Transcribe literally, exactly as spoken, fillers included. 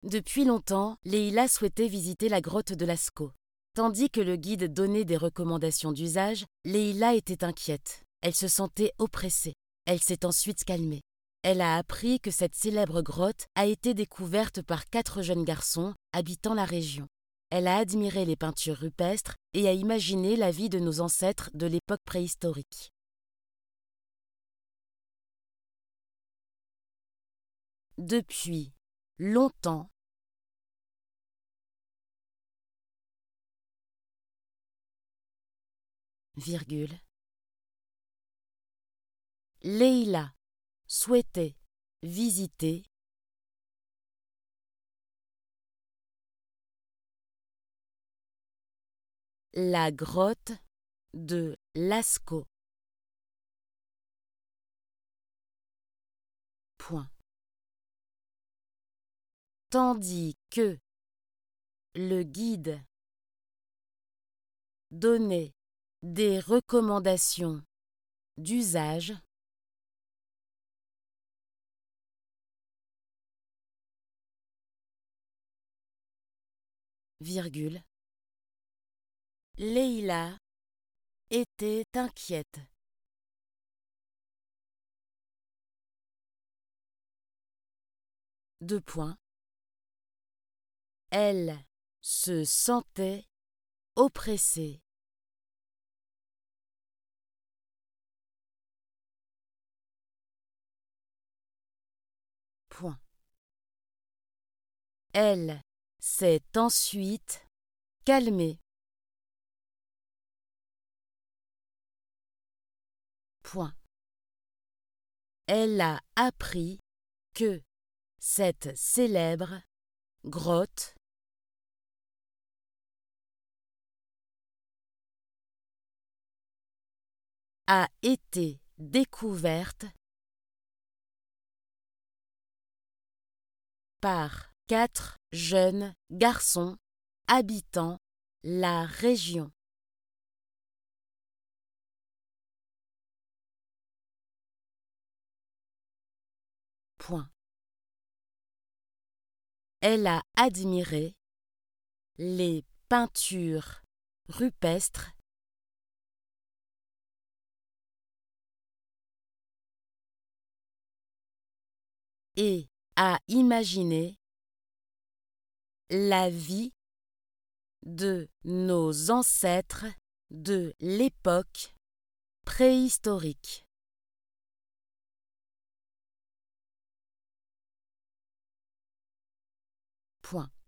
Depuis longtemps, Leïla souhaitait visiter la grotte de Lascaux. Tandis que le guide donnait des recommandations d'usage, Leïla était inquiète. Elle se sentait oppressée. Elle s'est ensuite calmée. Elle a appris que cette célèbre grotte a été découverte par quatre jeunes garçons habitant la région. Elle a admiré les peintures rupestres et a imaginé la vie de nos ancêtres de l'époque préhistorique. Depuis longtemps, virgule, Leïla souhaitait visiter la grotte de Lascaux. Point. Tandis que le guide donnait des recommandations d'usage, virgule, Leïla était inquiète. Deux points. Elle se sentait oppressée. Point. Elle s'est ensuite calmée. Point. Elle a appris que cette célèbre grotte a été découverte par quatre jeunes garçons habitant la région. Point. Elle a admiré les peintures rupestres et a imaginé la vie de nos ancêtres de l'époque préhistorique. Point.